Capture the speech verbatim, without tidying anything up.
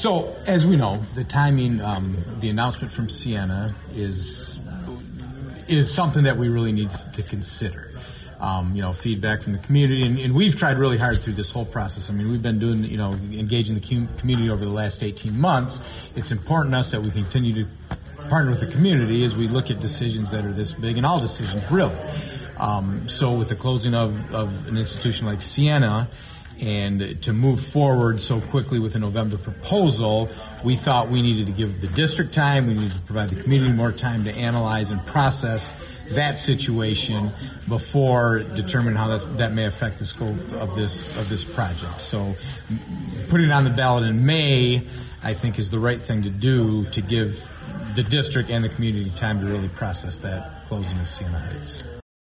So, as we know, the timing, um, the announcement from Sienna is is something that we really need to consider. Um, you know, feedback from the community, and, and we've tried really hard through this whole process. I mean, we've been doing, you know, engaging the com- community over the last eighteen months. It's important to us that we continue to partner with the community as we look at decisions that are this big, and all decisions, really. Um, so with the closing of, of an institution like Sienna, and to move forward so quickly with a November proposal, we thought we needed to give the district time, we needed to provide the community more time to analyze and process that situation before determining how that's, that may affect the scope of this of this project. So putting it on the ballot in May, I think, is the right thing to do to give the district and the community time to really process that closing of Sienna Heights.